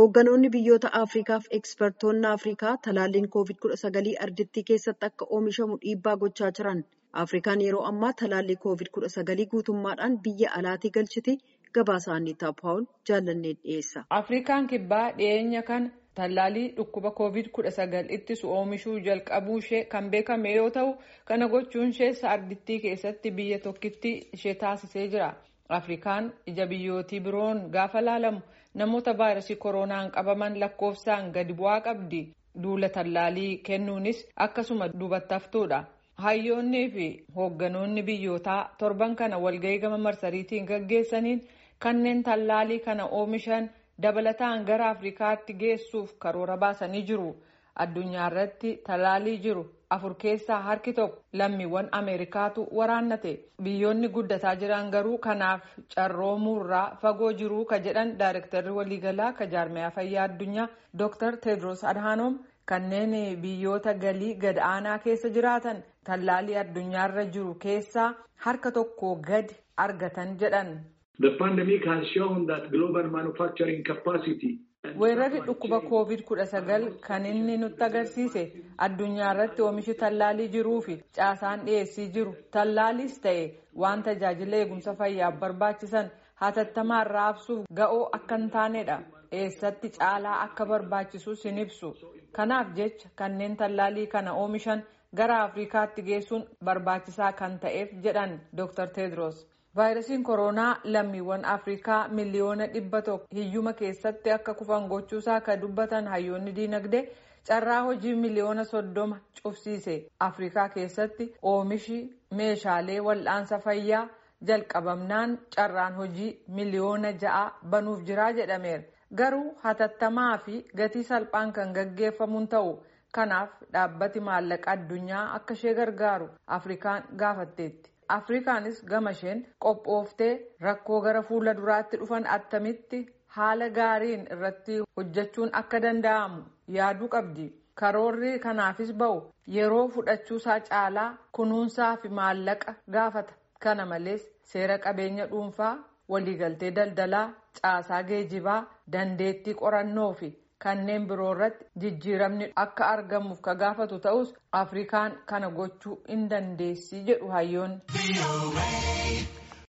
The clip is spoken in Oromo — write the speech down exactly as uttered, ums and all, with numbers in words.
Hoogganoonni biyyoota Afriikaaf ekspertoonni Afriikaa talaalliin koovid kudha sagal ardittii keessatti akka oomishamu dhiibbaa gochaa jiran. Afrikaan yeroo ammaa talaallii koovid kudha sagal guutummaadhaan biyya alaatii galchiti. Gabaasa Anniitaa Paawul jaallannee dhiyeessa. Afrikaan kibbaa dhiyeenya kana tallaalii dhukkuba koovid kudha sagal ittisu oomishuu jalqabuu ishee kan beekame yoo ta'u, kana gochuun ishee ardittii keessatti biyya tokkitti ishee taasisee jira. Afrikaan ija biyyootii biroon gaafa laalamu namoota vaayirasii koronaan qabaman lakkoofsaan gadi bu'aa qabdi. Duula tallaalii kennuunis akkasuma duubatti haftuudha. Hayyoonnii fi hoogganoonni biyyootaa torban kana walgahii gama marsariitiin gaggeessaniin kanneen tallaalii kana oomishan dabalataan gara Afrikaatti geessuuf karoora baasanii jiru. Addunyaa irratti tallaalii jiru afur keessaa harki tokko lammiiwwan Ameerikaatu waraannate. Biyyoonni guddataa jiran garuu kanaaf carroomuurraa fagoo jiru ka jedhan Daayirektarri waliigalaa ka jaarmiyaa fayyaa addunyaa Dooktar Teedros Adhaanoom kanneen biyyoota galii gad aanaa keessa jiraatan tallaalii addunyaarra jiru keessaa harka tokko gadi argatan jedhan. The pandemic has shown that global manufacturing capacity. Weerarri dhukkuba koovid kudha sagal kan inni nutti agarsiise addunyaa irratti oomishi tallaalii jiruu fi caasaan dhiyeessii jiru tallaaliis ta'e waan tajaajila eegumsa fayyaaf barbaachisan hatattamaan raabsuuf ga'oo akka hin taanedha. Eessatti caalaa akka barbaachisu sin ibsu. Kanaaf jecha kanneen tallaalii kana oomishan gara Afrikaatti geessuun barbaachisaa kan ta'eef jedhan Dooktar Teedros. Vaayirasiin koronaa lammiiwwan Afrikaa miliyoona dhibba tokko hiyyuma keessatti akka kufan gochuusaa ka dubbatan hayyoonni diinagdee carraa hojii miliyoona soddoma cufsiise. Afrikaa keessatti oomishi meeshaalee wal'aansa fayyaa jalqabamnaan carraan hojii miliyoona ja'a banuuf jiraa jedhameera. Garuu hatattamaa fi gatii salphaan kan gaggeeffamuun ta'u. Kanaaf dhaabbati maallaqa addunyaa akka ishee gargaaru Afrikaan gaafatteetti. Afrikaanis gama isheen qophooftee rakkoo gara fuula duraatti dhufan attamitti haala gaariin irratti hojjechuun akka danda'amu yaaduu qabdi. Karoorri kanaafis ba'u yeroo fudhachuusaa caalaa kunuunsaa fi maallaqa gaafata. Kana malees seera qabeenya dhuunfaa, waliigaltee daldalaa, caasaa geejibaa, dandeettii qorannoo fi kanneen biroo irratti jijjiiramni akka argamuuf ka gaafatu ta'us Afrikaan kana gochuu hin dandeessi jedhu hayyoonni.